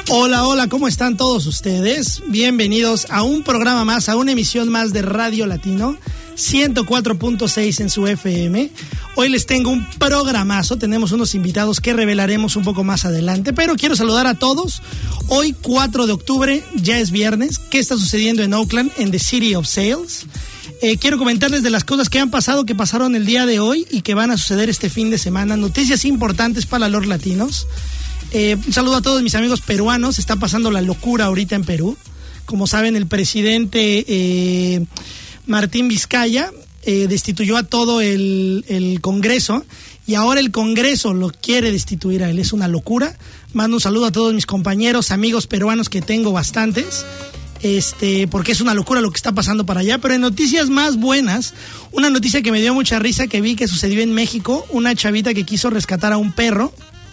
Hola, hola, ¿cómo están todos ustedes? Bienvenidos a un programa más, a una emisión más de Radio Latino, 104.6 en su FM. Hoy les tengo un programazo, tenemos unos invitados que revelaremos un poco más adelante, pero quiero saludar a todos. Hoy, 4 de octubre, ya es viernes. ¿Qué está sucediendo en Oakland, en The City of Sales? Quiero comentarles de las cosas que han pasado, que pasaron el día de hoy y que van a suceder este fin de semana. Noticias importantes para los latinos. Un saludo a todos mis amigos peruanos. Está pasando la locura ahorita en Perú. Como saben, el presidente Martín Vizcarra destituyó a todo el Congreso y ahora el Congreso lo quiere destituir a él. Es una locura. Mando un saludo a todos mis compañeros, amigos peruanos, que tengo bastantes, porque es una locura lo que está pasando para allá. Pero en noticias más buenas, una noticia que me dio mucha risa que vi que sucedió en México. Una chavita que quiso rescatar a un perro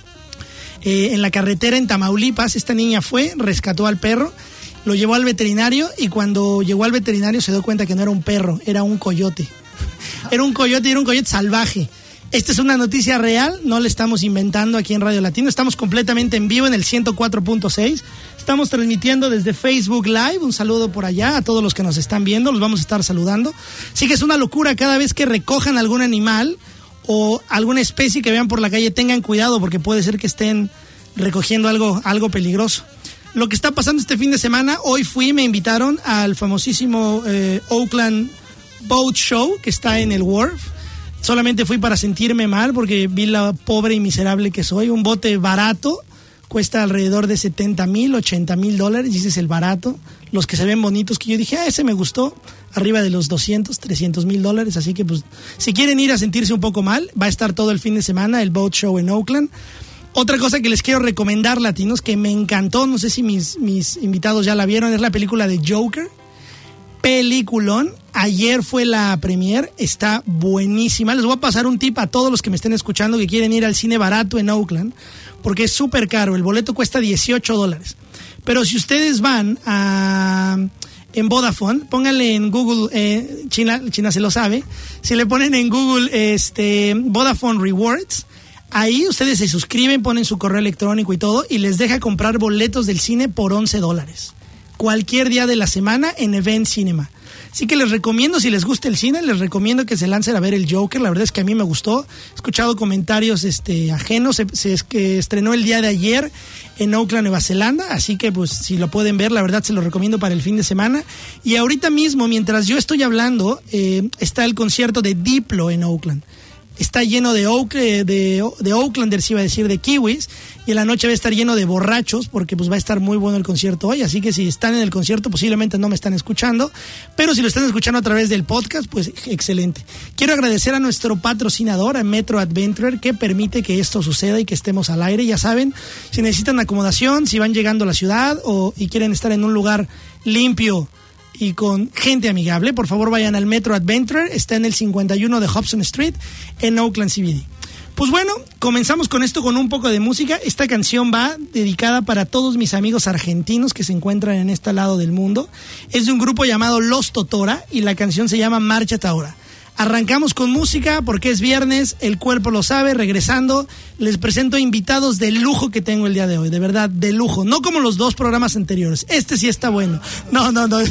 en la carretera en Tamaulipas. Esta niña fue, rescató al perro, lo llevó al veterinario y cuando llegó al veterinario se dio cuenta que no era un perro, era un coyote. Era un coyote salvaje. Esta es una noticia real, no la estamos inventando aquí en Radio Latino. Estamos completamente en vivo en el 104.6. Estamos transmitiendo desde Facebook Live. Un saludo por allá a todos los que nos están viendo, los vamos a estar saludando. Sí que es una locura, cada vez que recojan algún animal o alguna especie que vean por la calle, tengan cuidado porque puede ser que estén recogiendo algo peligroso. Lo que está pasando este fin de semana, hoy me invitaron al famosísimo Oakland Boat Show que está en el Wharf. Solamente fui para sentirme mal porque vi la pobre y miserable que soy. Un bote barato cuesta alrededor de $70,000, $80,000, y ese es el barato. Los que se ven bonitos, que yo dije, ese me gustó, arriba de los $200,000, $300,000. Así que pues, si quieren ir a sentirse un poco mal, va a estar todo el fin de semana el Boat Show en Oakland. Otra cosa que les quiero recomendar, latinos, que me encantó, no sé si mis invitados ya la vieron, es la película de Joker. Peliculón. Ayer fue la premier, está buenísima. Les voy a pasar un tip a todos los que me estén escuchando que quieren ir al cine barato en Oakland, porque es súper caro. El boleto cuesta $18. Pero si ustedes van en Vodafone, pónganle en Google, China se lo sabe, si le ponen en Google Vodafone Rewards, ahí ustedes se suscriben, ponen su correo electrónico y todo, y les deja comprar boletos del cine por $11. Cualquier día de la semana en Event Cinema. Así que les recomiendo, si les gusta el cine, les recomiendo que se lancen a ver el Joker. La verdad es que a mí me gustó. He escuchado comentarios ajenos. Que estrenó el día de ayer en Auckland, Nueva Zelanda. Así que pues si lo pueden ver, la verdad se lo recomiendo para el fin de semana. Y ahorita mismo, mientras yo estoy hablando, está el concierto de Diplo en Auckland. Está lleno de Oaklanders, iba a decir, de kiwis, y en la noche va a estar lleno de borrachos, porque pues va a estar muy bueno el concierto hoy, así que si están en el concierto posiblemente no me están escuchando, pero si lo están escuchando a través del podcast, pues excelente. Quiero agradecer a nuestro patrocinador, a Metro Adventure, que permite que esto suceda y que estemos al aire. Ya saben, si necesitan acomodación, si van llegando a la ciudad y quieren estar en un lugar limpio y con gente amigable, por favor vayan al Metro Adventure. Está en el 51 de Hobson Street en Oakland CBD. Pues bueno, comenzamos con esto, con un poco de música. Esta canción va dedicada para todos mis amigos argentinos que se encuentran en este lado del mundo. Es de un grupo llamado Los Totora y la canción se llama Márchate Ahora. Arrancamos con música porque es viernes, el cuerpo lo sabe. Regresando, les presento invitados de lujo que tengo el día de hoy, de verdad, de lujo. No como los dos programas anteriores, este sí está bueno. No.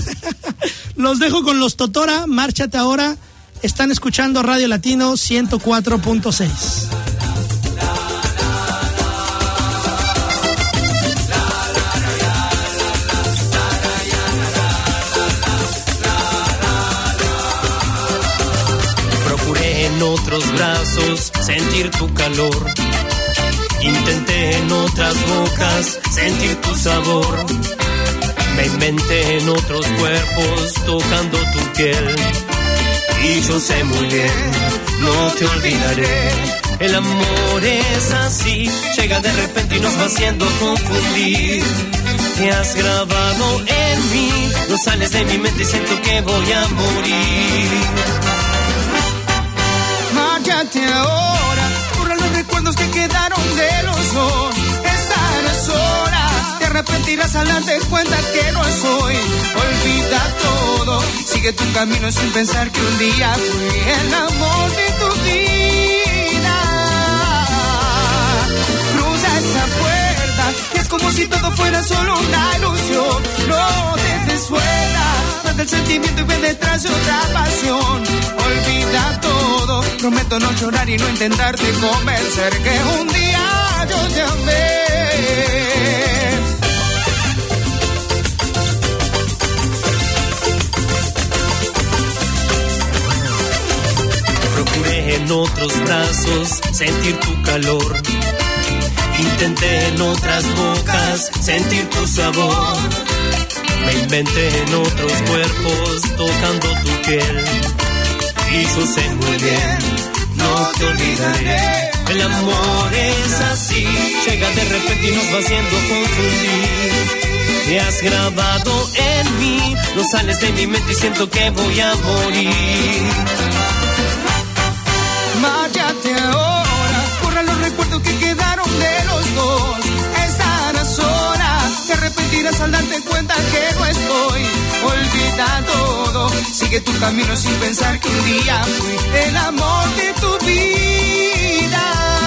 Los dejo con Los Totora, Márchate Ahora. Están escuchando Radio Latino 104.6. En otros brazos sentir tu calor, intenté en otras bocas sentir tu sabor, me inventé en otros cuerpos tocando tu piel, y yo sé muy bien, no te olvidaré. El amor es así, llega de repente y nos va haciendo confundir. Te has grabado en mí, no sales de mi mente y siento que voy a morir. Márchate ahora, borra los recuerdos que quedaron de los dos. Esta no es hora, te arrepentirás al darte cuenta que no es hoy. Olvida todo, sigue tu camino sin pensar que un día fui el amor de tu vida. Cruza esa puerta, que es como si todo fuera solo una ilusión. No te des vuelta, mata el sentimiento y ve detrás de otra pasión. Olvida todo, prometo no llorar y no intentarte convencer que un día yo te amé. Procuré en otros brazos sentir tu calor. Intenté en otras bocas sentir tu sabor. Me inventé en otros cuerpos tocando tu piel. Y yo sé muy bien, no te olvidaré. El amor es así, llega de repente y nos va haciendo confundir. Te has grabado en mí, no sales de mi mente y siento que voy a morir. Márchate ahora, borra los recuerdos que quedaron de los dos. Estarás sola, te arrepentirás al darte cuenta que no estoy. Olvida todo, sigue tu camino sin pensar que un día fui el amor de tu vida.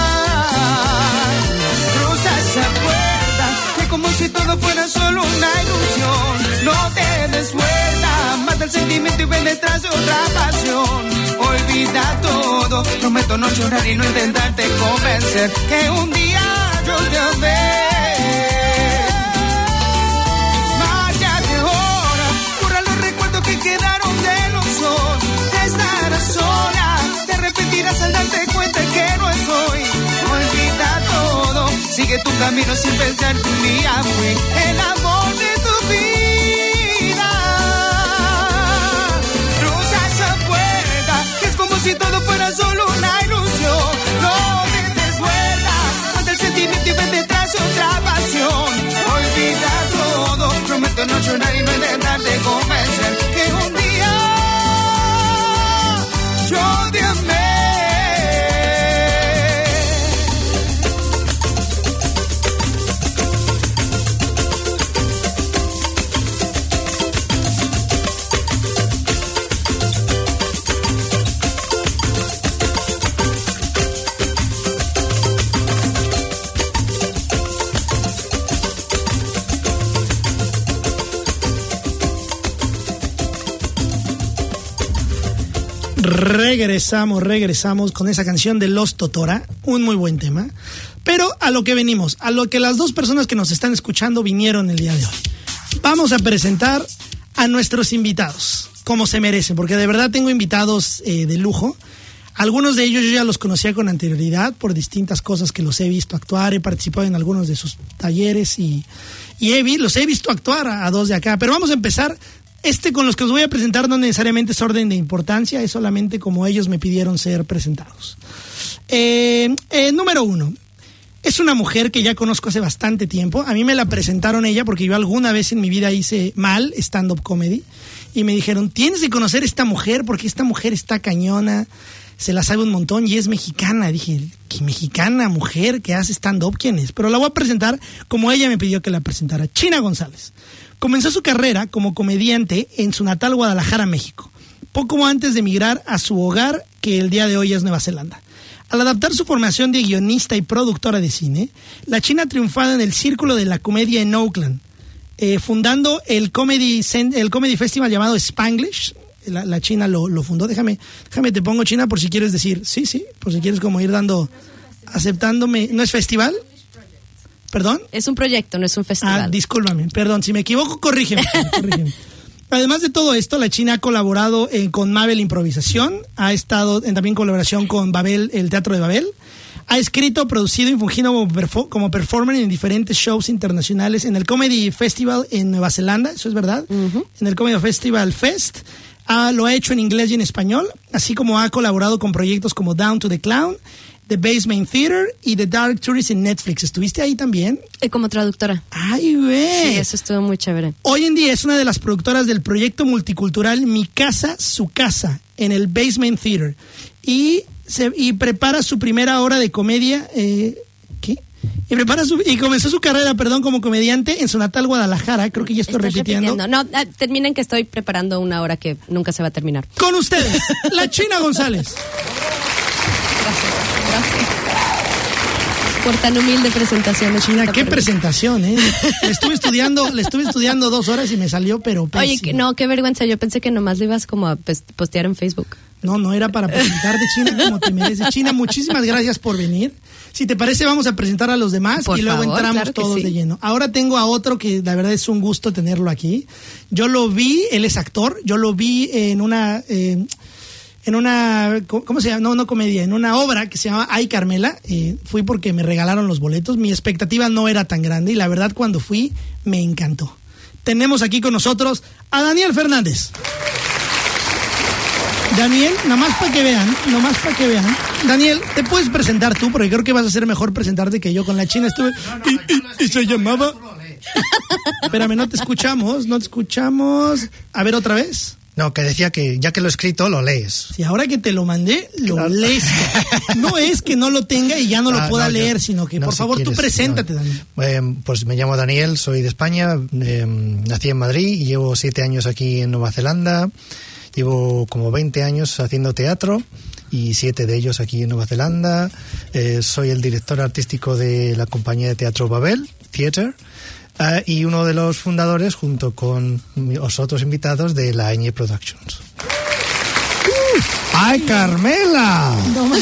Cruza esa puerta, que como si todo fuera solo una ilusión. No te des vuelta, mata el sentimiento y ven detrás de otra pasión. Olvida todo, prometo no llorar y no intentarte convencer que un día yo te amé. Márchate ahora, borra los recuerdos que quedaron de los dos. Estarás sola, te arrepentirás al darte cuenta que no estoy. Olvida todo, sigue tu camino sin pensar que un día fui el amor de tu vida. Cruza esa puerta, que es como si todo fuera solo una ilusión. No te des vuelta, mata el sentimiento y ven detrás de otra pasión. Olvida todo, prometo no llorar y no intentarte convencer que un día yo te amé. Regresamos con esa canción de Los Totora, un muy buen tema. Pero a lo que venimos, a lo que las dos personas que nos están escuchando vinieron el día de hoy. Vamos a presentar a nuestros invitados, como se merecen, porque de verdad tengo invitados de lujo. Algunos de ellos yo ya los conocía con anterioridad por distintas cosas que los he visto actuar, he participado en algunos de sus talleres y los he visto actuar a dos de acá. Pero vamos a empezar. Con los que os voy a presentar no necesariamente es orden de importancia, es solamente como ellos me pidieron ser presentados. Número 1. Es una mujer que ya conozco hace bastante tiempo. A mí me la presentaron ella porque yo alguna vez en mi vida hice mal stand-up comedy. Y me dijeron, tienes que conocer a esta mujer porque esta mujer está cañona, se la sabe un montón y es mexicana. Dije, ¿qué mexicana mujer que hace stand-up? ¿Quién es? Pero la voy a presentar como ella me pidió que la presentara. China González. Comenzó su carrera como comediante en su natal Guadalajara, México, poco antes de emigrar a su hogar, que el día de hoy es Nueva Zelanda. Al adaptar su formación de guionista y productora de cine, la China ha triunfado en el círculo de la comedia en Oakland, fundando el comedy festival llamado Spanglish. La China lo fundó. Déjame te pongo, China, por si quieres decir, sí, por si quieres como ir aceptándome. ¿No es festival? ¿Perdón? Es un proyecto, no es un festival. Discúlpame, perdón, si me equivoco, corrígeme. Además de todo esto, la China ha colaborado con Mabel Improvisación, ha estado en también colaboración con Babel, el Teatro de Babel, ha escrito, producido y fungido como performer en diferentes shows internacionales en el Comedy Festival en Nueva Zelanda, eso es verdad, en el Comedy Festival Fest. Lo ha hecho en inglés y en español, así como ha colaborado con proyectos como Down to the Clown, The Basement Theater y The Dark Tourist en Netflix. ¿Estuviste ahí también? Como traductora. ¡Ay, güey! Sí, eso estuvo muy chévere. Hoy en día es una de las productoras del proyecto multicultural Mi Casa, Su Casa, en el Basement Theater. Y prepara su primera hora de comedia... Y comenzó su carrera, como comediante en su natal Guadalajara. Creo que ya estoy repitiendo. No, terminen que estoy preparando una hora que nunca se va a terminar. Con ustedes, la China González. Gracias. por tan humilde presentación. China, qué presentación, ¿eh? Le estuve estudiando 2 horas y me salió, pero pésimo. Oye, no, qué vergüenza. Yo pensé que nomás lo ibas como a postear en Facebook. No era para presentarte, China, como te mereces. China, muchísimas gracias por venir. Si te parece, vamos a presentar a los demás y luego entramos todos de lleno. Ahora tengo a otro que la verdad es un gusto tenerlo aquí. Yo lo vi, él es actor, yo lo vi en una ¿cómo se llama? No comedia, en una obra que se llama Ay, Carmela. Fui porque me regalaron los boletos. Mi expectativa no era tan grande y la verdad cuando fui me encantó. Tenemos aquí con nosotros a Daniel Fernández. Daniel, nomás para que vean. Daniel, ¿te puedes presentar tú? Porque creo que vas a ser mejor presentarte que yo. Con la China estuve... Y se llamaba... Espérame, no te escuchamos. A ver, otra vez. No, que decía que ya que lo he escrito, lo lees. Sí, ahora que te lo mandé, lo lees. No es que no lo tenga y ya no lo pueda leer, sino que, por favor, tú preséntate, Daniel. Pues me llamo Daniel, soy de España, nací en Madrid y llevo 7 años aquí en Nueva Zelanda. Llevo como 20 años haciendo teatro y 7 de ellos aquí en Nueva Zelanda. Soy el director artístico de la compañía de teatro Babel Theatre y uno de los fundadores, junto con los otros invitados, de la Ñ Productions. ¡Ay, Carmela!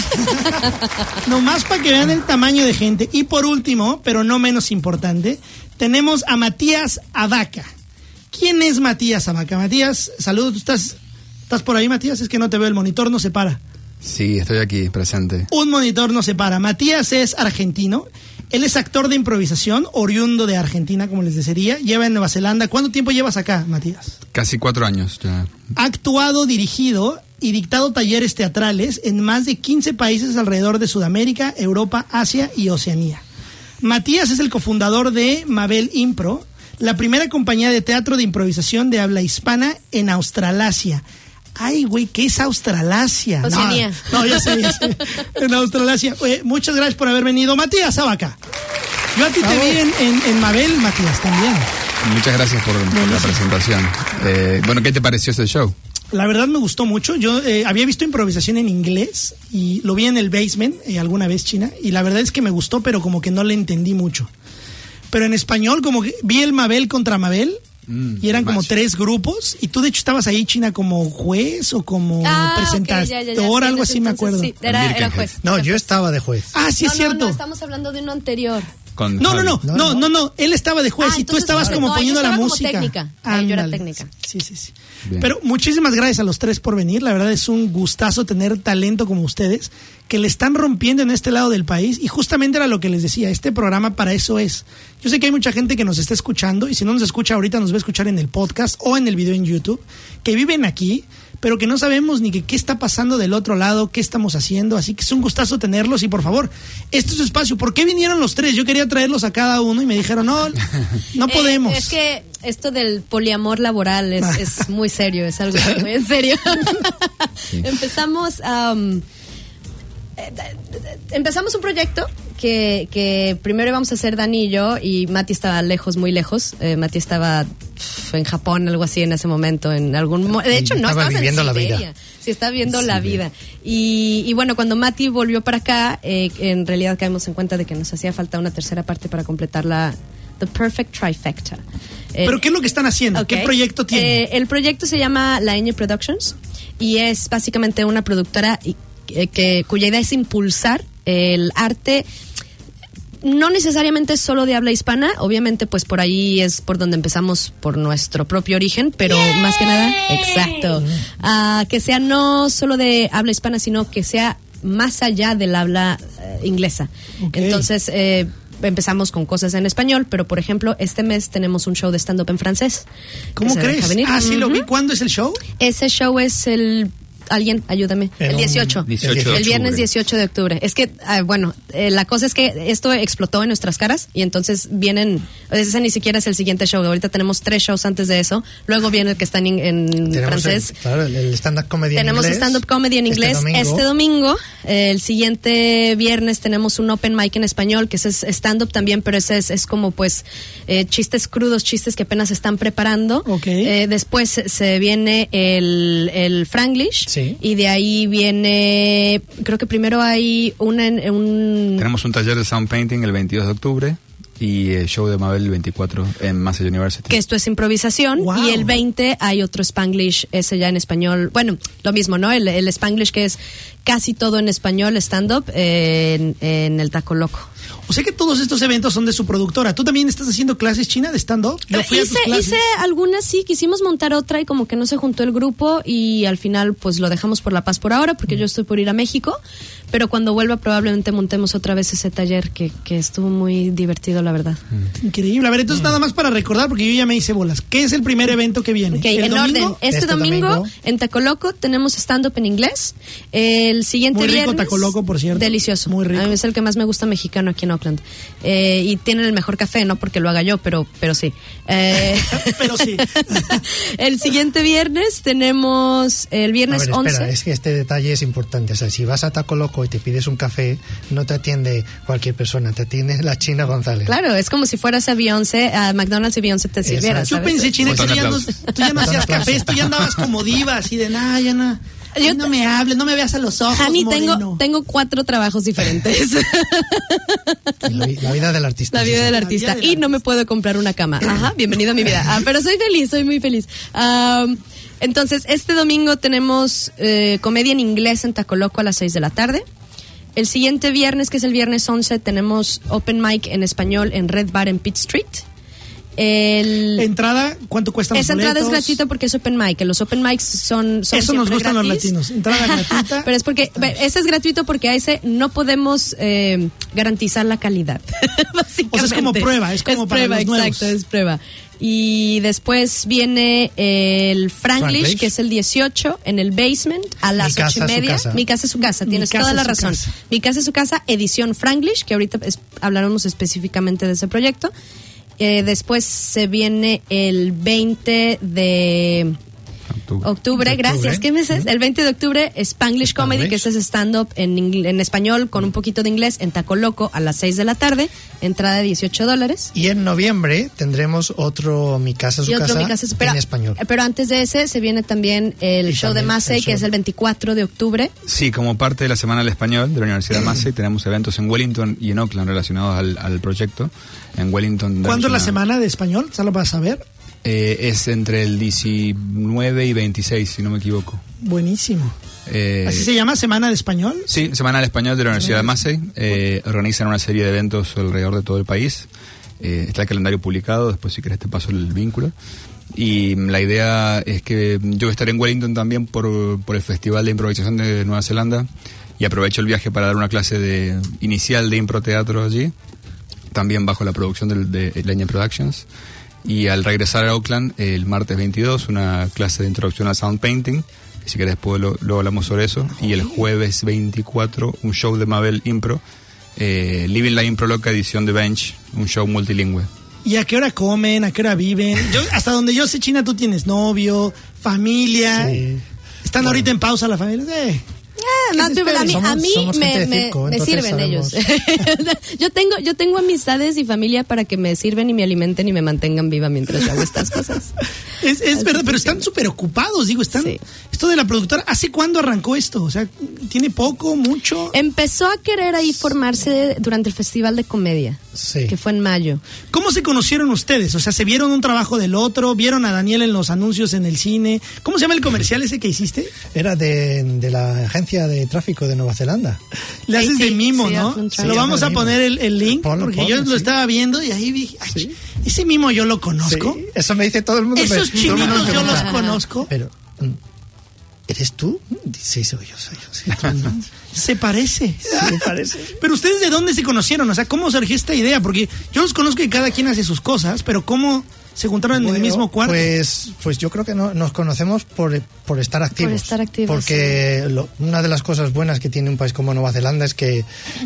Nomás para que vean el tamaño de gente. Y por último, pero no menos importante, tenemos a Matías Abaca. ¿Quién es Matías Abaca? Matías, saludos, ¿tú estás por ahí, Matías? Es que no te veo, el monitor no se para. Sí, estoy aquí, presente. Un monitor no se para. Matías es argentino. Él es actor de improvisación, oriundo de Argentina, como les decía. Lleva en Nueva Zelanda. ¿Cuánto tiempo llevas acá, Matías? Casi 4 años ya. Ha actuado, dirigido y dictado talleres teatrales en más de 15 países alrededor de Sudamérica, Europa, Asia y Oceanía. Matías es el cofundador de Mabel Impro, la primera compañía de teatro de improvisación de habla hispana en Australasia. Ay, güey, ¿qué es Australasia? Oceanía. No, ya sé. En Australasia. Muchas gracias por haber venido. Matías Abaca. Yo a ti te vi en Mabel, Matías, también. Muchas gracias por la presentación. Bueno, ¿qué te pareció este show? La verdad me gustó mucho. Yo había visto improvisación en inglés y lo vi en el Basement alguna vez, China, y la verdad es que me gustó, pero como que no le entendí mucho. Pero en español, como que vi el Mabel contra Mabel, y eran como 3 grupos, y tú de hecho estabas ahí, China, como juez o como presentador, okay, algo así, me acuerdo. Sí, era juez. No, yo estaba de juez. Ah, sí, es cierto. No, estamos hablando de uno anterior. No, él estaba de juez y tú estabas como poniendo la música. Yo era técnica. Sí. Bien. Pero muchísimas gracias a los 3 por venir. La verdad es un gustazo tener talento como ustedes, que le están rompiendo en este lado del país, y justamente era lo que les decía, este programa para eso es. Yo sé que hay mucha gente que nos está escuchando, y si no nos escucha ahorita nos va a escuchar en el podcast o en el video en YouTube, que viven aquí, pero que no sabemos ni qué está pasando del otro lado, qué estamos haciendo, así que es un gustazo tenerlos. Y por favor, este es su espacio. ¿Por qué vinieron los 3? Yo quería traerlos a cada uno y me dijeron, no podemos. Es que esto del poliamor laboral es muy serio, es algo muy en serio. Sí. Empezamos un proyecto que primero íbamos a hacer Dani y yo, y Mati estaba lejos, muy lejos. Mati estaba en Japón, algo así, en ese momento, de hecho no, estaba viviendo la vida. Sí, estaba viviendo la vida. Y bueno, cuando Mati volvió para acá, en realidad caímos en cuenta de que nos hacía falta una tercera parte para completar The Perfect Trifecta. ¿Pero qué es lo que están haciendo? Okay. ¿Qué proyecto tienen? El proyecto se llama La Ñ Productions y es básicamente una productora cuya idea es impulsar el arte, no necesariamente solo de habla hispana, obviamente pues por ahí es por donde empezamos, por nuestro propio origen, pero más que nada, exacto, que sea no solo de habla hispana, sino que sea más allá del habla inglesa. Okay. Entonces empezamos con cosas en español, pero por ejemplo este mes tenemos un show de stand-up en francés. ¿Cómo crees? Sí lo vi. ¿Cuándo es el show? Ese show es alguien, ayúdame. El 18. El viernes 18 de octubre. Es que, la cosa es que esto explotó en nuestras caras y entonces vienen, ese ni siquiera es el siguiente show. Ahorita tenemos 3 shows antes de eso. Luego viene el que está en francés. El stand-up comedy tenemos en inglés. Tenemos stand-up comedy en inglés este domingo. El siguiente viernes tenemos un open mic en español, que es stand-up también, pero ese es como pues chistes crudos, chistes que apenas están preparando. Okay. Después se viene el Franglish. Sí. Y de ahí viene, creo que primero hay Tenemos un taller de sound painting el 22 de octubre y el show de Mabel el 24 en Massey University. Que esto es improvisación. Wow. Y el 20 hay otro Spanglish, ese ya en español. Bueno, lo mismo, ¿no? El Spanglish, que es casi todo en español, stand-up, en el Taco Loco. O sea que todos estos eventos son de su productora. ¿Tú también estás haciendo clases, China, de stand-up? Yo fui a tus clases. Hice algunas, sí, quisimos montar otra y como que no se juntó el grupo y al final pues lo dejamos por La Paz por ahora porque yo estoy por ir a México, pero cuando vuelva probablemente montemos otra vez ese taller que estuvo muy divertido, la verdad. Increíble. A ver, entonces nada más para recordar, porque yo ya me hice bolas. ¿Qué es el primer evento que viene? Ok, ¿El en domingo? orden. Este domingo en Taco Loco tenemos stand-up en inglés. El siguiente Muy rico viernes... Taco Loco, por cierto. Delicioso. Muy rico. A mí es el que más me gusta mexicano aquí en Oakland. Y tienen el mejor café, no porque lo haga yo, pero sí. Pero sí. El siguiente viernes tenemos el viernes A ver, 11. espera, es que este detalle es importante. O sea, si vas a Taco Loco y te pides un café, no te atiende cualquier persona, te atiende la China González. Claro, es como si fueras a Beyoncé, a McDonald's y Beyoncé te sirviera. Yo ¿sabes? pensé, China, que Botón tú de ya, aplausos. tú ya no hacías Botón de cafés, tú ya andabas como diva, así de nada, ya no. Yo No me hables, no me veas a los ojos, Hani, moreno. tengo 4 trabajos diferentes. La vida del artista. La es vida esa. del artista. del Y no artista. me puedo comprar una cama. Ajá, bienvenido a mi vida. Pero soy feliz, soy muy feliz. Entonces, este domingo tenemos comedia en inglés en Taco Loco a las 6 de la tarde. El siguiente viernes, que es el viernes 11, tenemos open mic en español en Red Bar en Pitt Street. Entrada, ¿cuánto cuestan los Esa entrada es boletos? gratuita porque es open mic. Los open mics son Eso nos siempre gustan los gratis. latinos. Entrada gratuita. Pero es porque ese es gratuito porque a ese no podemos garantizar la calidad. Básicamente. O sea, es como prueba, es como para prueba, los nuevos. exacto, es prueba. Y después viene el Franglish, Franglish. que es el 18 en el basement a las Mi casa, 8:30. su casa. Mi casa es su casa, Mi tienes casa toda es la su razón. casa. Mi casa es su casa, edición Franglish, que ahorita hablaremos específicamente de ese proyecto. Después se viene el 20 de octubre, gracias. ¿Qué mes es? El 20 de octubre, Spanglish Comedy, que es ese stand-up en español con un poquito de inglés en Taco Loco a las 6 de la tarde, entrada de $18. Y en noviembre tendremos otro Mi Casa, Su Y otro Casa Mi Casa, en español. Pero antes de ese se viene también el Y show de también Massey, el que show. es el 24 de octubre. Sí, como parte de la Semana del Español de la Universidad Massey, tenemos eventos en Wellington y en Oakland relacionados al proyecto. En Wellington... ¿Cuándo es la damos semana de español? ¿Ya lo vas a ver? es entre el 19 y 26, si no me equivoco. Buenísimo. Eh, ¿Así se llama Semana de Español? Sí, Semana del Español de la Universidad de Massey. Organizan una serie de eventos alrededor de todo el país. Está el calendario publicado, después si querés te paso el vínculo. Y la idea es que yo estaré en Wellington también por el Festival de Improvisación de Nueva Zelanda y aprovecho el viaje para dar una clase inicial de improteatro allí, también bajo la producción de Leña Productions. Y al regresar a Oakland, el martes 22, una clase de introducción al sound painting, que si querés después luego hablamos sobre eso. Y el jueves 24, un show de Mabel Impro, Living la Impro Loca, edición de Bench, un show multilingüe. ¿Y a qué hora comen? ¿A qué hora viven? Hasta donde yo sé, China, tú tienes novio, familia. Sí. ¿Están ahorita en pausa la familia? No, a mí somos gente de circo, me entonces sirven sabemos. ellos. yo tengo amistades y familia para que me sirven y me alimenten y me mantengan viva mientras yo hago estas cosas. Es verdad, pero están súper ocupados, digo, están... Sí. Esto de la productora, ¿hace cuándo arrancó esto? O sea, ¿tiene poco, mucho? Empezó a querer ahí formarse durante el Festival de Comedia, Sí. que fue en mayo. ¿Cómo se conocieron ustedes? O sea, ¿se vieron un trabajo del otro? ¿Vieron a Daniel en los anuncios en el cine? ¿Cómo se llama el comercial ese que hiciste? Era de la agencia de tráfico de Nueva Zelanda. Le haces de mimo, sí, ¿no? Upland Traffic. Lo vamos a de mimo. poner el link, Ponlo, porque yo lo sí. estaba viendo y ahí dije, ay, ese mimo yo lo conozco. Sí, eso me dice todo el mundo. Esos todo el mundo me chinitos yo los pregunta, conozco. Pero, ¿eres tú? Sí, soy yo. Sí, Se parece. me parece. Pero ustedes, ¿de dónde se conocieron? O sea, ¿cómo surgió esta idea? Porque yo los conozco y cada quien hace sus cosas, pero ¿cómo se juntaron en el Bueno, mismo cuarto? Pues yo creo que nos conocemos por estar activos. Por estar activos, Porque una de las cosas buenas que tiene un país como Nueva Zelanda es que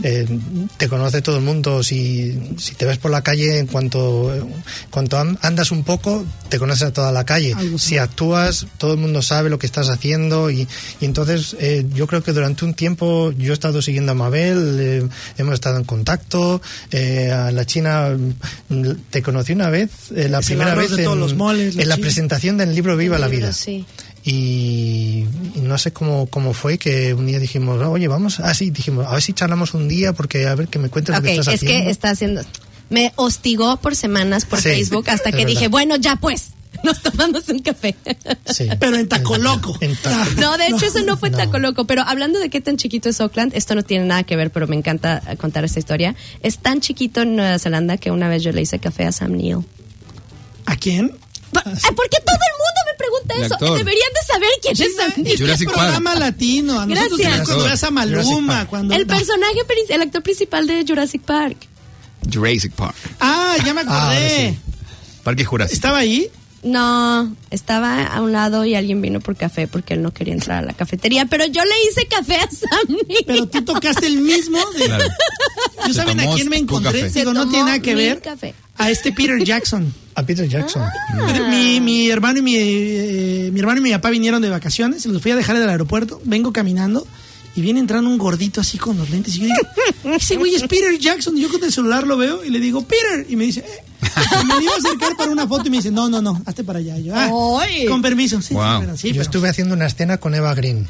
te conoce todo el mundo. Si te ves por la calle, en cuanto andas un poco, te conoces a toda la calle. Si actúas, todo el mundo sabe lo que estás haciendo. Y entonces yo creo que durante un tiempo yo he estado siguiendo a Mabel, hemos estado en contacto. A la China te conocí una vez, la Es el primera arroz vez de todos los moles, la en la China. presentación del libro Viva la Vida. Sí. Y no sé cómo fue que un día dijimos, oye, vamos, dijimos, a ver si charlamos un día porque a ver que me cuentes lo que estás haciendo. Es que está haciendo, me hostigó por semanas por Facebook hasta que dije, bueno, ya pues, nos tomamos un café. Sí. Pero en Tacoloco. No, de hecho eso no fue Tacoloco, pero hablando de qué tan chiquito es Auckland, esto no tiene nada que ver, pero me encanta contar esta historia. Es tan chiquito en Nueva Zelanda que una vez yo le hice café a Sam Neill. ¿A quién? ¿Por qué todo el mundo me pregunta El eso? actor. Deberían de saber quién es Sam Neill. Jurassic Es Park. programa latino. A nosotros Gracias. cuando veas a Maluma. Park. Cuando, El personaje, el actor principal de Jurassic Park. Jurassic Park. Ya me acordé. sí. Parque Jurásico. ¿Estaba ahí? No, estaba a un lado y alguien vino por café porque él no quería entrar a la cafetería, pero yo le hice café a Sam Neill. Pero tú tocaste el mismo. Claro. ¿Yo saben a tomó quién me tu encontré? café. Digo, no tomó tiene nada que mi ver. café. A Peter Jackson. A Peter Jackson. Mi hermano y mi papá vinieron de vacaciones, los fui a dejar del aeropuerto, vengo caminando y viene entrando un gordito así con los lentes y yo digo, ese güey es Peter Jackson. Y yo con el celular lo veo y le digo, Peter, y me dice, Y me iba a acercar para una foto y me dice, no, hazte para allá. Y yo, ¡Ay! con permiso. Sí, Wow. pero sí, Yo pero- estuve haciendo una escena con Eva Green.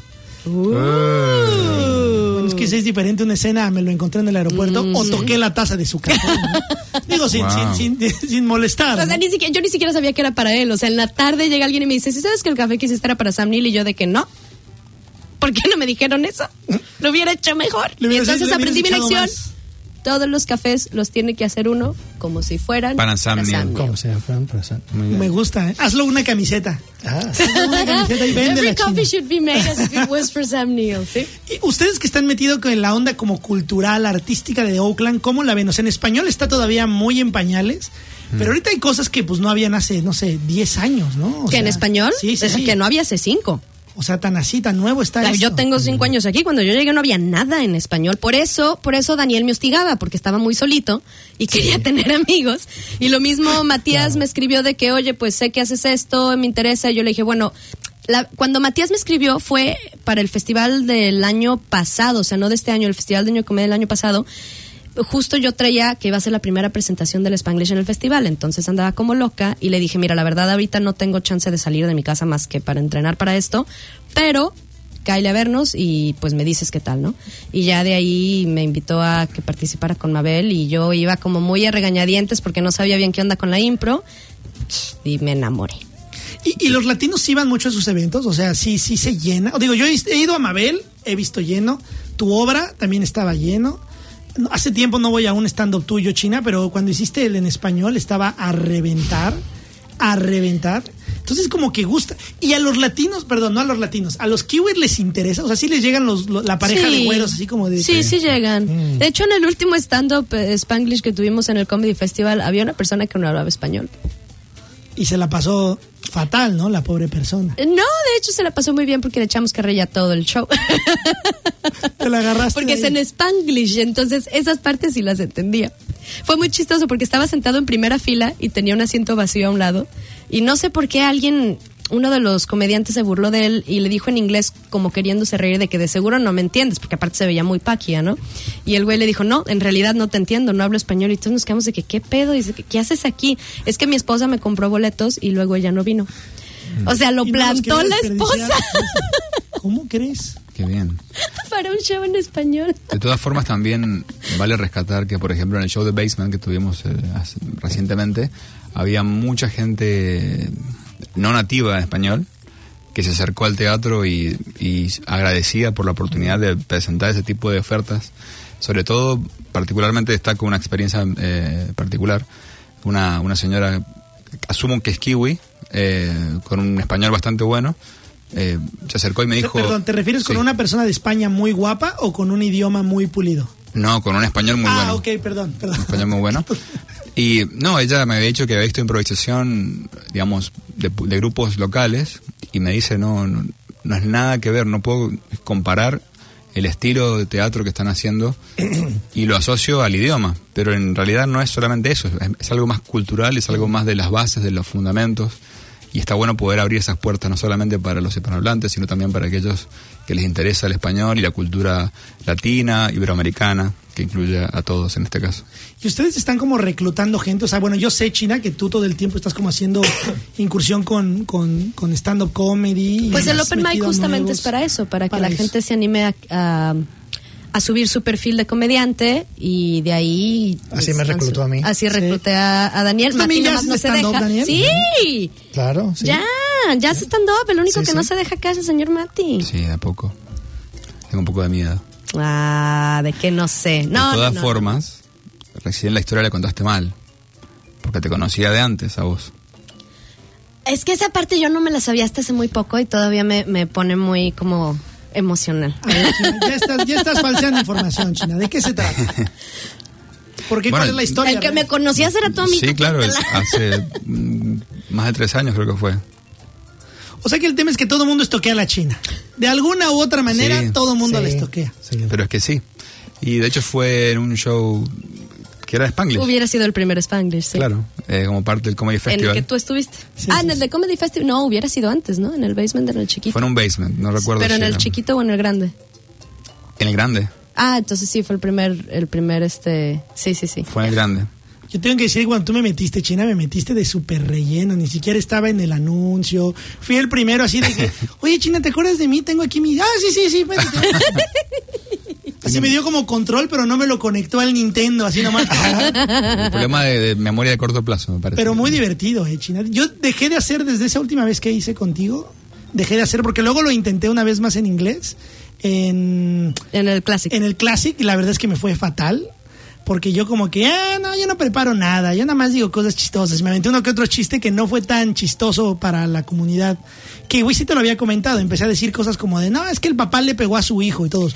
Bueno, es que si es diferente una escena, me lo encontré en el aeropuerto o toqué la taza de su café, ¿no? Digo, Wow. sin molestar. O sea, ¿no? yo ni siquiera sabía que era para él. O sea, en la tarde llega alguien y me dice, ¿sí sabes que el café que hiciste era para Sam Neill? Y yo de que no. ¿Por qué no me dijeron eso? Lo hubiera hecho mejor. Le Y hubieras- entonces le hubieras aprendí mi echado lección. más. Todos los cafés los tiene que hacer uno como si fueran Para Sam Neill. ¿Cómo se llama? Para Sam. Muy bien. Me gusta, ¿eh? Hazlo una camiseta. Ah, Hazlo una camiseta y véndela, Every coffee chino. should be made as if it was for Sam Neill, ¿sí? Y ustedes que están metidos en la onda como cultural, artística de Auckland, ¿cómo la ven? O sea, en español está todavía muy en pañales, pero ahorita hay cosas que pues no habían hace, no sé, 10 años, ¿no? O ¿Que en sea, español? Sí, sí, sí. Que no había hace 5. O sea, tan así, tan nuevo está eso. Yo tengo 5 años aquí. Cuando yo llegué no había nada en español. Por eso Daniel me hostigaba, porque estaba muy solito y quería tener amigos. Y lo mismo Matías me escribió de que, oye, pues sé que haces esto, me interesa. Y yo le dije, bueno, cuando Matías me escribió fue para el festival del año pasado, o sea, no de este año, el festival de Año de Comedia del año pasado. Justo yo traía que iba a ser la primera presentación del Spanglish en el festival, entonces andaba como loca y le dije, mira, la verdad ahorita no tengo chance de salir de mi casa más que para entrenar para esto, pero cáele a vernos y pues me dices qué tal, ¿no? Y ya de ahí me invitó a que participara con Mabel y yo iba como muy a regañadientes porque no sabía bien qué onda con la impro y me enamoré. ¿Y los latinos sí van mucho a sus eventos? O sea, sí se llena. Digo, yo he ido a Mabel, he visto lleno. Tu obra también estaba lleno. No, hace tiempo no voy a un stand-up tuyo, China, pero cuando hiciste el en español estaba a reventar. Entonces como que gusta. Y a los latinos, perdón, no a los latinos, a los kiwis les interesa. O sea, sí les llegan la pareja Sí. de güeros, así como de... Sí llegan. De hecho, en el último stand-up Spanglish que tuvimos en el Comedy Festival, había una persona que no hablaba español. Y se la pasó fatal, ¿no? La pobre persona. No, de hecho se la pasó muy bien porque le echamos carrilla a todo el show. Te la agarraste. Porque es ahí. en Spanglish, entonces esas partes sí las entendía. Fue muy chistoso porque estaba sentado en primera fila y tenía un asiento vacío a un lado. Y no sé por qué uno de los comediantes se burló de él y le dijo en inglés como queriéndose reír de que de seguro no me entiendes, porque aparte se veía muy paquia, ¿no? Y el güey le dijo, no, en realidad no te entiendo, no hablo español. Y entonces nos quedamos de que, ¿qué pedo? Y dice, ¿qué haces aquí? Es que mi esposa me compró boletos y luego ella no vino. O sea, lo Y no los plantó quería la desperdiciar. esposa ¿Cómo crees? Qué bien. para un show en español. De todas formas, también vale rescatar que, por ejemplo, en el show de Basement que tuvimos recientemente, había mucha gente no nativa en español que se acercó al teatro y agradecida por la oportunidad de presentar ese tipo de ofertas. Sobre todo, particularmente destaco una experiencia particular. Una señora, asumo que es kiwi, con un español bastante bueno, se acercó y me dijo... Perdón, ¿te refieres con Sí. una persona de España muy guapa o con un idioma muy pulido? No, con un español muy bueno. Ok, perdón. Un español muy bueno. Y no, ella me había dicho que había visto improvisación, digamos, de grupos locales, y me dice, no es nada que ver, no puedo comparar el estilo de teatro que están haciendo y lo asocio al idioma, pero en realidad no es solamente eso, es algo más cultural, es algo más de las bases, de los fundamentos, y está bueno poder abrir esas puertas no solamente para los hispanohablantes, sino también para aquellos que les interesa el español y la cultura latina, iberoamericana, que incluya a todos en este caso. Y ustedes están como reclutando gente, o sea, bueno, yo sé, China, que tú todo el tiempo estás como haciendo incursión con stand-up comedy. Pues el Open Mic justamente es para eso, para que la gente se anime a subir su perfil de comediante y de ahí... Así me reclutó a mí. Así recluté a Daniel. ¿También Mati ya no haces se deja. stand-up, Daniel? Sí. Claro, sí. Ya hace stand-up, el único que no se deja acá es el señor Mati. Sí, de a poco. Tengo un poco de miedo. De que no sé. No, de todas no. formas, recién la historia la contaste mal. Porque te conocía de antes a vos. Es que esa parte yo no me la sabía hasta hace muy poco y todavía me pone muy como emocional. A ver, China, ya estás falseando información, China. ¿De qué se trata? Porque Bueno, ¿cuál es la historia? El que me conocías era tu amigo. Sí, claro, hace más de 3 años creo que fue. O sea que el tema es que todo el mundo estoquea a la China. De alguna u otra manera, Sí. todo el mundo Sí, la estoquea. sí. Pero es que sí. Y de hecho fue en un show que era de Spanglish. Hubiera sido el primer Spanglish, sí. Claro, como parte del Comedy En Festival. el que tú estuviste. Sí, en sí, el de Comedy Festival. No, hubiera sido antes, ¿no? En el basement, en el chiquito. Fue en un basement, no recuerdo. Pero si en el era- chiquito o en el grande. En el grande. Entonces sí, fue el primer, sí. Fue en el grande. Yo tengo que decir, cuando tú me metiste, China, me metiste de súper relleno, ni siquiera estaba en el anuncio. Fui el primero así de que, oye, China, ¿te acuerdas de mí? Tengo aquí mi... sí, métete. Así me dio como control, pero no me lo conectó al Nintendo, así nomás. El problema de memoria de corto plazo, me parece. Pero muy divertido, China. Yo dejé de hacer desde esa última vez que hice contigo, dejé de hacer, porque luego lo intenté una vez más en inglés, en el Classic. el Classic, y la verdad es que me fue fatal. Porque yo como que, yo no preparo nada, yo nada más digo cosas chistosas. Me aventé uno que otro chiste que no fue tan chistoso para la comunidad. Que, güey, sí te lo había comentado. Empecé a decir cosas como de, no, es que el papá le pegó a su hijo y todos.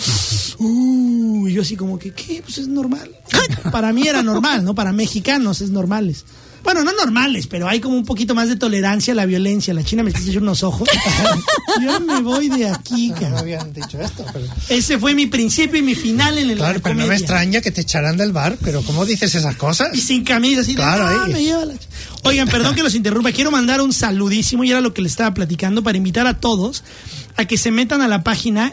Y yo así como que, ¿qué? Pues es normal. Para mí era normal, ¿no? Para mexicanos es normales. Bueno, no normales, pero hay como un poquito más de tolerancia a la violencia. La China me está echando unos ojos. Yo me voy de aquí, No cara. habían dicho esto, pero... Ese fue mi principio y mi final en el Claro, pero no me comedia. extraña que te echaran del bar, pero ¿cómo dices esas cosas? Y sin camisa, así de, Claro, ahí. me lleva la ch-". Oigan, perdón que los interrumpa. Quiero mandar un saludísimo, y era lo que les estaba platicando, para invitar a todos a que se metan a la página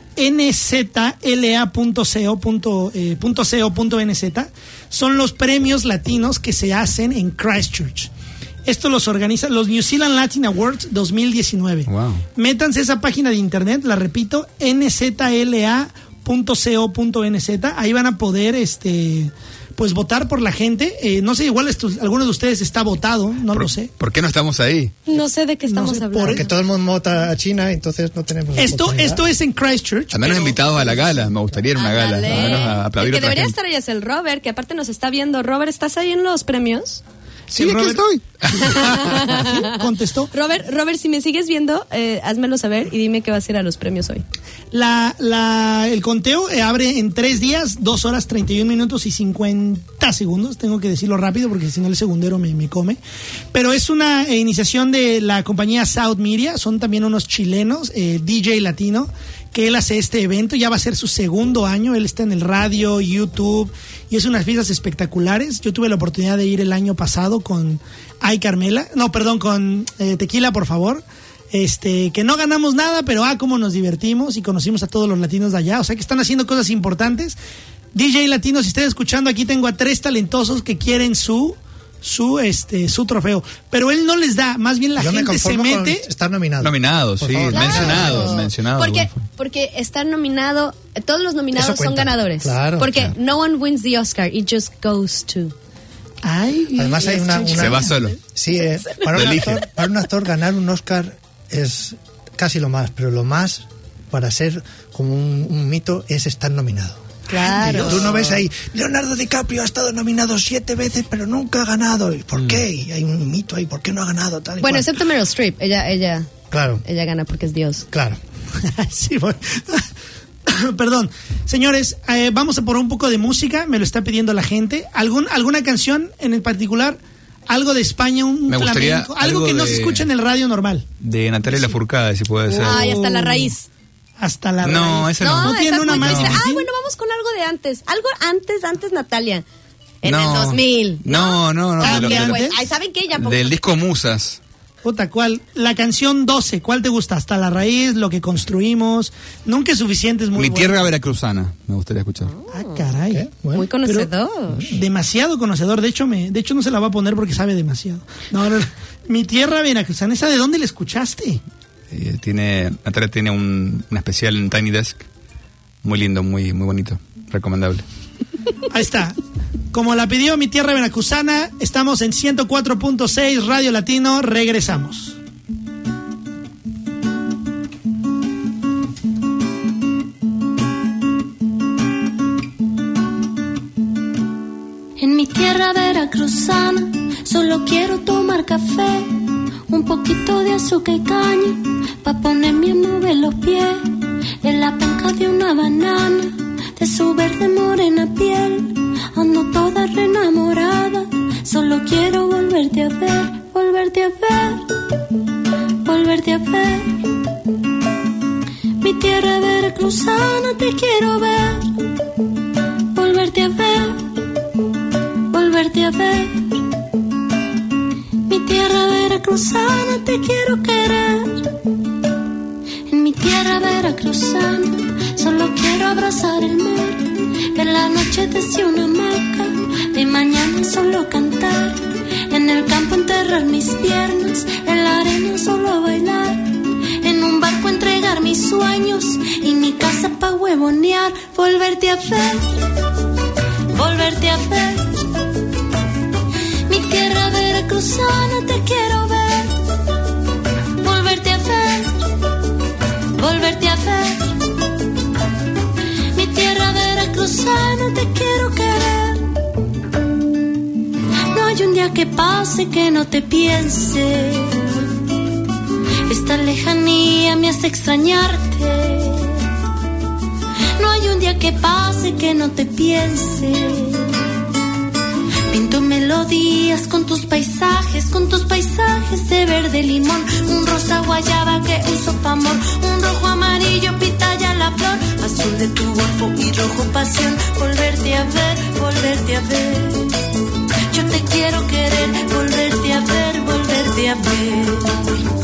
nzla.co.nz. Son los premios latinos que se hacen en Christchurch. Esto los organiza los New Zealand Latin Awards 2019. Wow. Métanse a esa página de internet, la repito, nzla.co.nz. Ahí van a poder pues votar por la gente. No sé, igual alguno de ustedes está votado, no lo sé. ¿Por qué no estamos ahí? No sé de qué estamos No sé, hablando. Porque todo el mundo vota a China, entonces no tenemos oportunidad. Esto es en Christchurch. Al menos pero- invitados a la gala. Me gustaría ir a una gala. Al menos a aplaudir El a que otra debería gente. estar ahí es el Robert, que aparte nos está viendo. Robert, ¿estás ahí en los premios? Sí, aquí Robert. estoy. ¿Sí? Contestó. Robert, si me sigues viendo, házmelo saber y dime que vas a ir a los premios hoy. El conteo abre en 3 días, 2 horas, 31 minutos y 50 segundos. Tengo que decirlo rápido porque si no el segundero me come. Pero es una iniciación de la compañía South Media. Son también unos chilenos, DJ latino, que él hace este evento. Ya va a ser su segundo año. Él está en el radio, YouTube, y es unas fiestas espectaculares. Yo tuve la oportunidad de ir el año pasado con Ay Carmela. No, perdón, con Tequila, por favor. Que no ganamos nada, pero cómo nos divertimos y conocimos a todos los latinos de allá. O sea que están haciendo cosas importantes. DJ Latino, si están escuchando, aquí tengo a 3 talentosos que quieren su trofeo. Pero él no les da, más bien la Yo me gente se conformo con mete. estar nominado. Nominados, Por sí. favor. Mencionado. Porque estar nominado, todos los nominados Eso son cuenta. ganadores. Claro. Porque no one wins the Oscar, it just goes to. Ay, Además hay una- Se va solo. Sí, para un actor ganar un Oscar es casi lo más, pero lo más para ser como un mito es estar nominado. Claro. Tú no ves ahí, Leonardo DiCaprio ha estado nominado 7 veces, pero nunca ha ganado. ¿Y por qué? Y hay un mito ahí, ¿por qué no ha ganado? Tal y Bueno, cual. excepto Meryl Streep, ella Claro, gana porque es Dios. claro. Sí, bueno. Perdón. Señores, vamos a por un poco de música. Me lo está pidiendo la gente. ¿Alguna canción en el particular? Algo de España, un Me gustaría flamenco. Algo algo que no de- se escucha en el radio normal. De Natalia Lafourcade, si puede ser. Ay, hasta la raíz. Hasta la No, raíz. esa no. ¿No tiene esa es una muy más triste. difícil? Bueno, vamos con algo de antes. Algo antes, Natalia. En No. el 2000. No. Ah, de lo- ¿qué de lo- antes? Ay, ¿saben qué? Ya pongo- del disco Musas. Puta, ¿cuál? La canción 12, ¿cuál te gusta? Hasta la raíz, lo que construimos. Nunca es suficiente, es muy Mi bueno. tierra veracruzana, me gustaría escuchar. Ah, caray. ¿Qué? Bueno. Muy conocedor. Demasiado conocedor. De hecho, no se la va a poner porque sabe demasiado. No. Mi tierra veracruzana, ¿esa de dónde la escuchaste? Natalia tiene un especial en Tiny Desk. Muy lindo, muy bonito. Recomendable. Ahí está. Como la pidió Mi Tierra Veracruzana, estamos en 104.6 Radio Latino. Regresamos. En mi tierra veracruzana solo quiero tomar café, un poquito de azúcar y caña, pa' ponerme a mover los pies, en la penca de una banana, de su verde morena piel, ando toda re enamorada, solo quiero volverte a ver, volverte a ver, volverte a ver. Mi tierra veracruzana te quiero ver, volverte a ver, volverte a ver. Mi tierra veracruzana te quiero querer. En mi tierra veracruzana solo quiero abrazar el mar, ver la noche desde una hamaca, de mañana solo cantar, en el campo enterrar mis piernas, en la arena solo bailar, en un barco entregar mis sueños y mi casa pa' huevonear, volverte a ver, volverte a ver. Mi tierra veracruzana te quiero ver, volverte a ver, volverte a ver. Mi tierra veracruzana te quiero querer. No hay un día que pase que no te piense, esta lejanía me hace extrañarte. No hay un día que pase que no te piense. Pinto melodías con tus paisajes de verde limón, un rosa guayaba que uso pa' amor, un rojo amarillo pitaya la flor, azul de tu golfo y rojo pasión, volverte a ver, volverte a ver. Yo te quiero querer, volverte a ver, volverte a ver.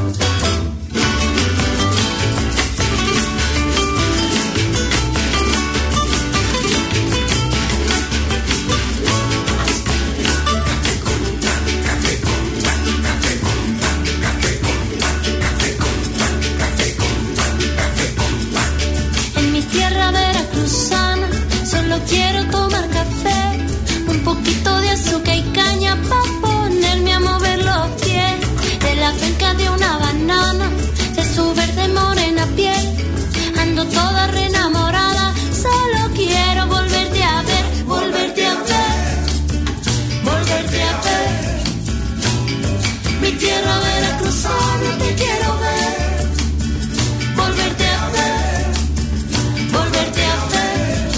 Quiero tomar café, un poquito de azúcar y caña pa' ponerme a mover los pies, de la penca de una banana, de su verde morena piel, ando toda re enamorada, solo quiero volverte a ver, volverte a ver, volverte a ver. Mi tierra veracruzana te quiero ver, volverte a ver, volverte a ver.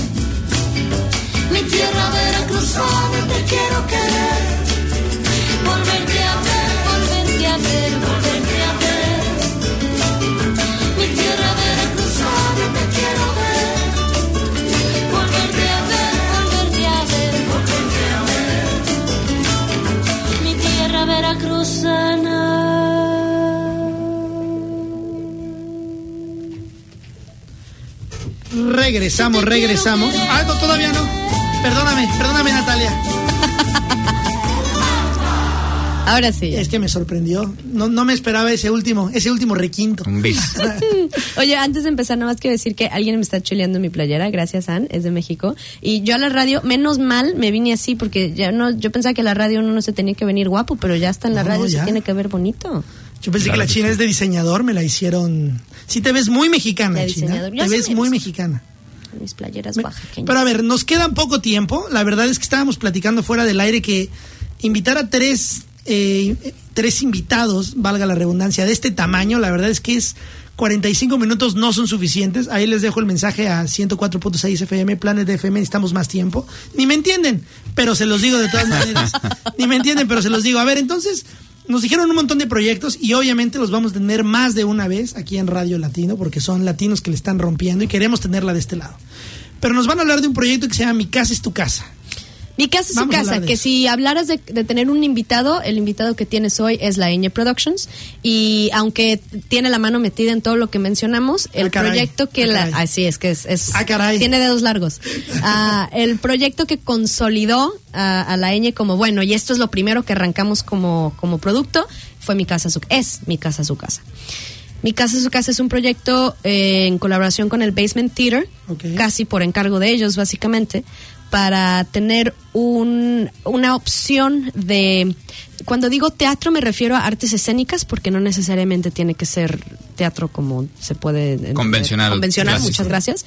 Mi tierra veracruzana te quiero querer, volverte a ver, volverte a ver, volverte a ver. Mi tierra veracruzana te quiero ver, volverte a ver, volverte a ver, volverte a ver. Mi tierra veracruzana. Regresamos. Ah, no, todavía no. Perdóname Natalia. Ahora sí. Es que me sorprendió. No me esperaba ese último requinto. Un bis. Oye, antes de empezar, nada más quiero decir que alguien me está chuleando mi playera. Gracias, Ann, es de México. Y yo a la radio, menos mal, me vine así porque yo pensaba que la radio uno no se tenía que venir guapo, pero ya está en la radio, se tiene que ver bonito. Yo pensé que la China es de diseñador, me la hicieron. Sí, te ves muy mexicana, China. Te ves muy mexicana. Mis playeras oaxaqueñas. Pero a ver, nos queda poco tiempo. La verdad es que estábamos platicando fuera del aire que invitar a tres invitados, valga la redundancia, de este tamaño, la verdad es que 45 minutos no son suficientes. Ahí les dejo el mensaje a 104.6 FM, Planet FM, necesitamos más tiempo. Ni me entienden, pero se los digo de todas maneras. Ni me entienden, pero se los digo. A ver, entonces, nos dijeron un montón de proyectos y obviamente los vamos a tener más de una vez aquí en Radio Latino, porque son latinos que le están rompiendo y queremos tenerla de este lado. Pero nos van a hablar de un proyecto que se llama Mi Casa es tu Casa. Mi casa es su Vamos a casa, hablar de que eso. si hablaras de tener un invitado, el invitado que tienes hoy es la Ñ Productions, y aunque tiene la mano metida en todo lo que mencionamos, el caray, proyecto que caray. así es que es Caray. tiene dedos largos. El proyecto que consolidó a la Ñ como bueno, y esto es lo primero que arrancamos como producto, fue Mi Casa Su Casa. Mi Casa Su Casa es un proyecto en colaboración con el Basement Theater, casi por encargo de ellos, básicamente, para tener una opción de... Cuando digo teatro me refiero a artes escénicas, porque no necesariamente tiene que ser teatro como se puede entender. Convencional, clásico. Muchas gracias.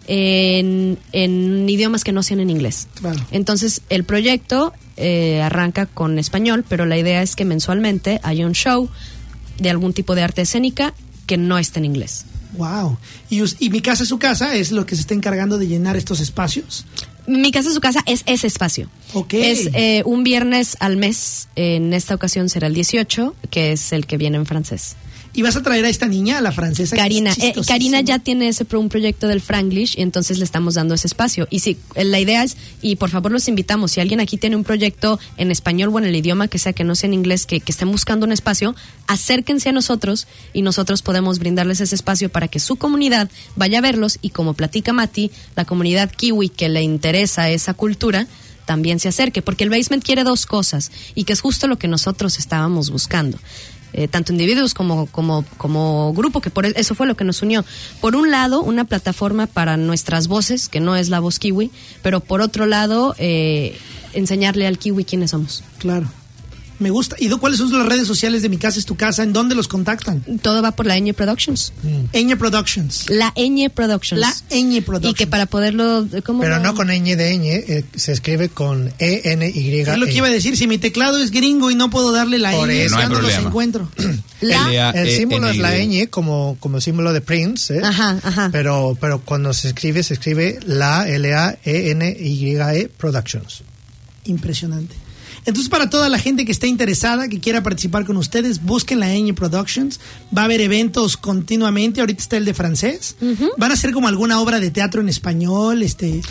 En idiomas que no sean en inglés. Claro. Entonces, el proyecto arranca con español, pero la idea es que mensualmente haya un show de algún tipo de arte escénica que no esté en inglés. Wow. Y Mi Casa es su casa es lo que se está encargando de llenar estos espacios. Mi Casa es su casa es ese espacio. Ok. Es un viernes al mes. En esta ocasión será el 18, que es el que viene en francés. Y vas a traer a esta niña, a la francesa. Karina. que es chistosísima. Karina ya tiene un proyecto del Franglish, y entonces le estamos dando ese espacio. Y sí, la idea es, y por favor los invitamos, si alguien aquí tiene un proyecto en español o en el idioma que sea, que no sea en inglés, que estén buscando un espacio, acérquense a nosotros y nosotros podemos brindarles ese espacio para que su comunidad vaya a verlos, y como platica Mati, la comunidad kiwi que le interesa esa cultura también se acerque, porque el Basement quiere dos cosas, y que es justo lo que nosotros estábamos buscando. Tanto individuos como grupo, que por eso fue lo que nos unió. Por un lado, una plataforma para nuestras voces, que no es la voz kiwi, pero por otro lado, enseñarle al kiwi quiénes somos. Claro. Me gusta. ¿Y cuáles son las redes sociales de Mi Casa es tu casa? ¿En dónde los contactan? Todo va por la Ñ Productions. Ñ Productions. La Ñ Productions. La Ñ Productions. Y que para poderlo... Pero no con ñ de ñ, se escribe con ENY. Es lo que iba a decir. Si mi teclado es gringo y no puedo darle la Por ñ, eso. No hay ¿cuándo los problema. encuentro? El símbolo es la ñ como símbolo de Prince, ¿eh? Ajá. Pero cuando se escribe la LAENYE Productions. Impresionante. Entonces, para toda la gente que esté interesada, que quiera participar con ustedes, busquen la Ñ Productions. Va a haber eventos continuamente. Ahorita está el de francés. Van a hacer como alguna obra de teatro en español,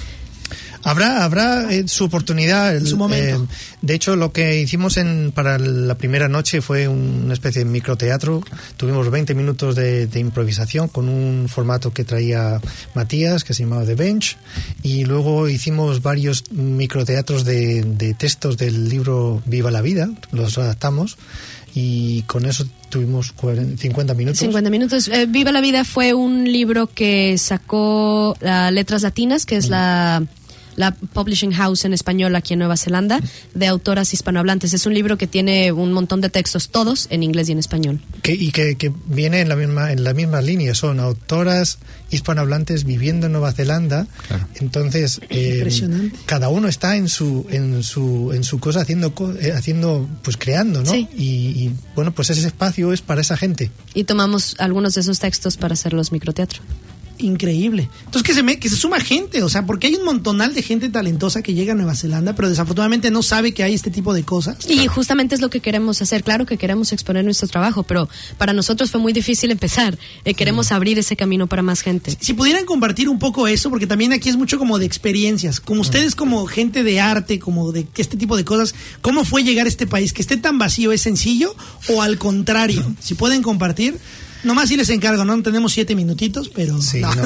Habrá su oportunidad. En su momento. De hecho, lo que hicimos para la primera noche fue una especie de microteatro. Tuvimos 20 minutos de improvisación con un formato que traía Matías, que se llamaba The Bench. Y luego hicimos varios microteatros de textos del libro Viva la Vida. Los adaptamos. Y con eso tuvimos 50 minutos. 50 minutos. Viva la Vida fue un libro que sacó Letras Latinas, que es la publishing house en español aquí en Nueva Zelanda, de autoras hispanohablantes. Es un libro que tiene un montón de textos, todos en inglés y en español. Que viene en la misma línea. Son autoras hispanohablantes viviendo en Nueva Zelanda. Claro. Entonces, impresionante. Cada uno está en su cosa haciendo, pues creando, ¿no? Sí. Y bueno, pues ese espacio es para esa gente. Y tomamos algunos de esos textos para hacer los microteatro. Increíble. Entonces que se suma gente, o sea, porque hay un montonal de gente talentosa que llega a Nueva Zelanda, pero desafortunadamente no sabe que hay este tipo de cosas. Y justamente es lo que queremos hacer. Claro que queremos exponer nuestro trabajo, pero para nosotros fue muy difícil empezar. Queremos abrir ese camino para más gente. Si pudieran compartir un poco eso, porque también aquí es mucho como de experiencias, como ustedes como gente de arte, como de este tipo de cosas, ¿cómo fue llegar a este país? ¿Que esté tan vacío es sencillo o al contrario? Si pueden compartir. Nomás si les encargo, ¿no? Tenemos 7 minutitos, pero... Sí, no.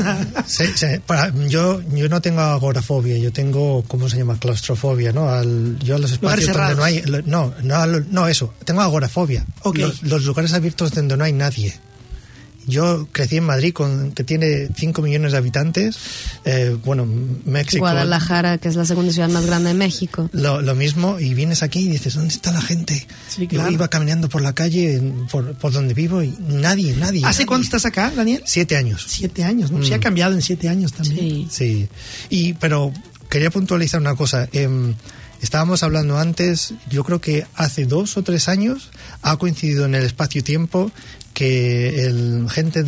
Yo no tengo agorafobia, yo tengo, ¿cómo se llama? Claustrofobia, ¿no? Yo a los espacios donde no hay... No, eso. Tengo agorafobia. Okay. Los lugares abiertos donde no hay nadie. Yo crecí en Madrid, que tiene 5 millones de habitantes. México... Guadalajara, que es la segunda ciudad más grande de México. Lo mismo, y vienes aquí y dices, ¿dónde está la gente? Sí, claro. Yo iba caminando por la calle, por donde vivo, y nadie. ¿Hace cuánto estás acá, Daniel? 7 años. 7 años, ¿no? Sí ha cambiado en 7 años también. Sí. Pero quería puntualizar una cosa. Estábamos hablando antes, yo creo que hace 2 o 3 años ha coincidido en el espacio-tiempo que gente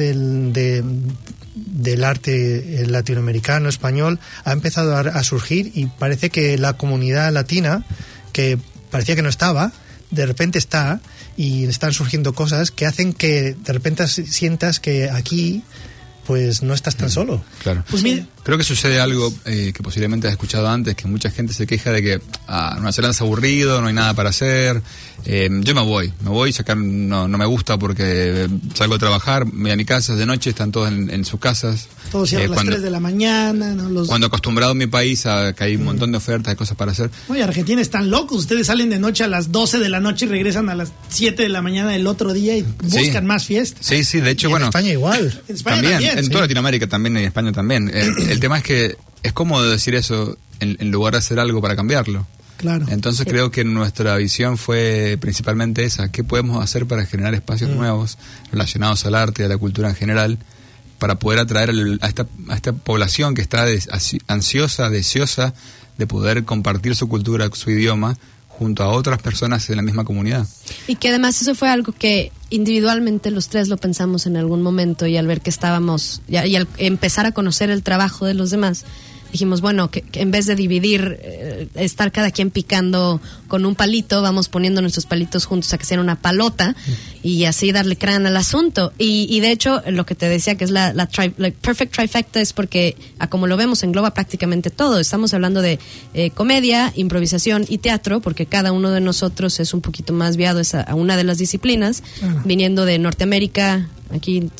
del arte latinoamericano, español, ha empezado a surgir, y parece que la comunidad latina, que parecía que no estaba, de repente está, y están surgiendo cosas que hacen que de repente sientas que aquí pues no estás tan solo. Claro. Pues mira, Creo que sucede algo que posiblemente has escuchado antes, que mucha gente se queja de que Nueva Zelanda es aburrido, no hay nada para hacer. Yo me voy, ya acá no me gusta porque salgo a trabajar, me voy a mi casa de noche, están todos en sus casas. todos cierran a las 3 de la mañana. ¿No? Cuando acostumbrado en mi país a que hay un montón de ofertas, de cosas para hacer. Oye, Argentina están locos, ustedes salen de noche a las 12 de la noche y regresan a las 7 de la mañana del otro día y buscan más fiestas. Sí, de hecho, Y en España igual. En España también, en sí. toda Latinoamérica también, y en España también. El tema es que es cómodo decir eso en lugar de hacer algo para cambiarlo. Claro. Entonces creo que nuestra visión fue principalmente esa: ¿qué podemos hacer para generar espacios nuevos relacionados al arte y a la cultura en general, para poder atraer a esta población que está ansiosa, deseosa de poder compartir su cultura, su idioma, junto a otras personas en la misma comunidad? Y que además eso fue algo que individualmente los tres lo pensamos en algún momento, y al ver que estábamos, y al empezar a conocer el trabajo de los demás, dijimos, bueno, que en vez de dividir, estar cada quien picando con un palito, vamos poniendo nuestros palitos juntos a que sea una palota y así darle crán al asunto. Y de hecho, lo que te decía que es la perfect trifecta es porque, como lo vemos, engloba prácticamente todo. Estamos hablando de comedia, improvisación y teatro, porque cada uno de nosotros es un poquito más viado a una de las disciplinas, viniendo de Norteamérica, aquí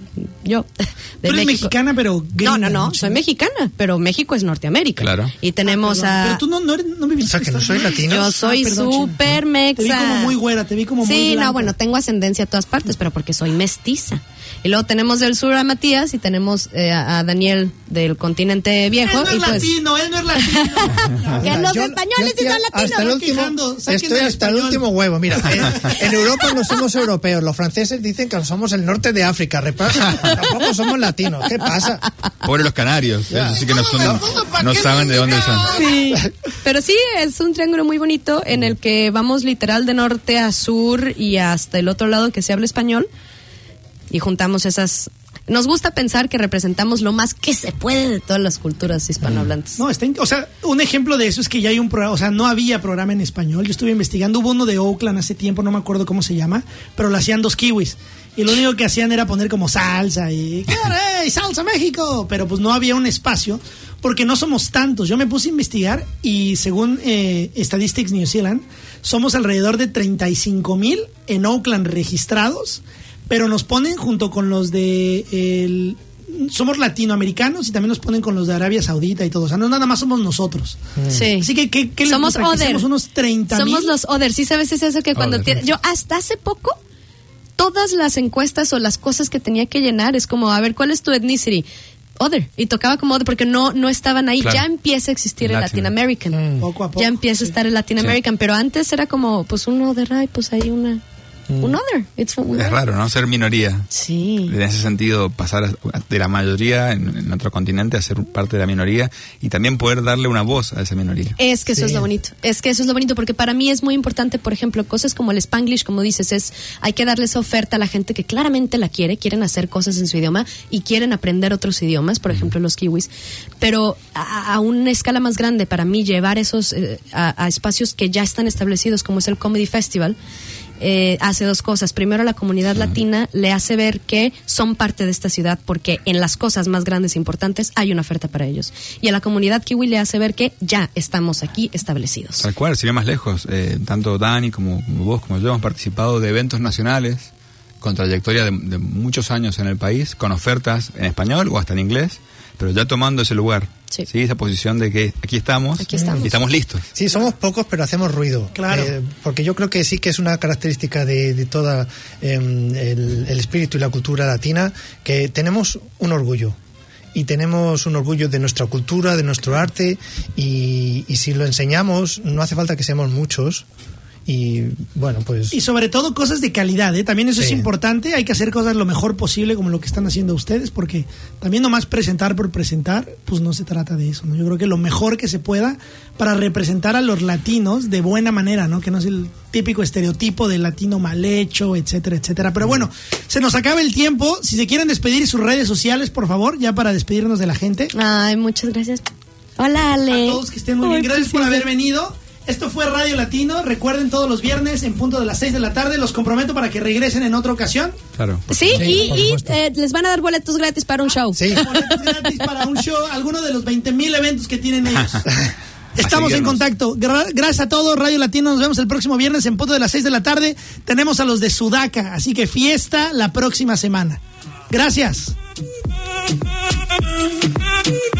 yo, de Tú eres México. mexicana, pero gringa, No, soy mexicana, pero México es Norteamérica. Claro. Y tenemos Pero tú no viviste. O sea, que no soy latino. Yo soy perdón, súper Chino. mexa. Te vi como muy güera, te vi como muy Sí, blanca. no, bueno, tengo ascendencia a todas partes, pero porque soy mestiza. Y luego tenemos del sur a Matías y tenemos a Daniel del continente viejo. Él no es y pues, latino, él no es latino. que los Yo españoles sí estoy son latinos. hasta el último, quejando, saquen estoy del hasta el español. último huevo. Mira, en Europa no somos europeos. Los franceses dicen que somos el norte de África. Tampoco somos latinos. ¿Qué pasa? Pobre los canarios, eso sí que no saben de dónde son. Sí, pero sí, es un triángulo muy bonito en el que vamos literal de norte a sur y hasta el otro lado que se habla español, y juntamos esas. Nos gusta pensar que representamos lo más que se puede de todas las culturas hispanohablantes. No, o sea, un ejemplo de eso es que ya hay un programa, o sea, no había programa en español. Yo estuve investigando, hubo uno de Oakland hace tiempo, no me acuerdo cómo se llama, pero lo hacían 2 kiwis. Y lo único que hacían era poner como salsa y ¡hey, salsa México! Pero pues no había un espacio porque no somos tantos. Yo me puse a investigar y según Statistics New Zealand, somos alrededor de 35,000 en Oakland registrados, pero nos ponen junto con los de somos latinoamericanos y también nos ponen con los de Arabia Saudita y todo. O sea, no nada más somos nosotros. Sí. Así que ¿qué Somos les gusta? Que other. seamos unos 30,000. Somos los other. Sí, sabes, es eso que cuando Other. yo hasta hace poco todas las encuestas o las cosas que tenía que llenar es como, a ver, ¿cuál es tu ethnicity? Other. Y tocaba como other porque no estaban ahí. Claro. Ya empieza a existir el Latin Latino. American. Poco a poco. Ya empieza a estar el Latin American, pero antes era como, pues un other, ay, pues hay un other. Es raro, ¿no? Ser minoría. Sí. En ese sentido, pasar de la mayoría en otro continente a ser parte de la minoría y también poder darle una voz a esa minoría. Es que eso es lo bonito. Es que eso es lo bonito porque para mí es muy importante, por ejemplo, cosas como el Spanglish, como dices, hay que darle esa oferta a la gente que claramente la quieren hacer cosas en su idioma y quieren aprender otros idiomas, por ejemplo, los kiwis. Pero a una escala más grande, para mí, llevar esos a espacios que ya están establecidos, como es el Comedy Festival, hace 2 cosas. Primero, la comunidad latina le hace ver que son parte de esta ciudad porque en las cosas más grandes e importantes hay una oferta para ellos. Y a la comunidad kiwi le hace ver que ya estamos aquí establecidos. Tal cual, sería más lejos. Tanto Dani como vos, como yo, hemos participado de eventos nacionales con trayectoria de muchos años en el país, con ofertas en español o hasta en inglés, pero ya tomando ese lugar. Sí. Sí, esa posición de que aquí estamos. Aquí estamos. Y estamos listos. Sí, somos pocos, pero hacemos ruido. Claro. Porque yo creo que sí que es una característica de toda el espíritu y la cultura latina, que tenemos un orgullo. Y tenemos un orgullo de nuestra cultura, de nuestro arte, y si lo enseñamos, no hace falta que seamos muchos. Y bueno, pues... Y sobre todo cosas de calidad, ¿eh? También eso es Sí. importante, hay que hacer cosas lo mejor posible como lo que están haciendo ustedes, porque también nomás presentar por presentar, pues no se trata de eso, ¿no? Yo creo que lo mejor que se pueda para representar a los latinos de buena manera, ¿no? Que no es el típico estereotipo del latino mal hecho, etcétera, etcétera. Pero bueno, se nos acaba el tiempo. Si se quieren despedir sus redes sociales, por favor, ya para despedirnos de la gente. Ay, muchas gracias. Hola, Ale. A todos que estén muy bien. Gracias por haber venido. Esto fue Radio Latino. Recuerden, todos los viernes en punto de las 6 de la tarde. Los comprometo para que regresen en otra ocasión. Claro. Sí, y les van a dar boletos gratis para un show. Sí. Boletos gratis para un show, alguno de los 20,000 eventos que tienen ellos. Estamos en contacto. Gracias a todos, Radio Latino. Nos vemos el próximo viernes en punto de las 6 de la tarde. Tenemos a los de Sudaca, así que fiesta la próxima semana. Gracias.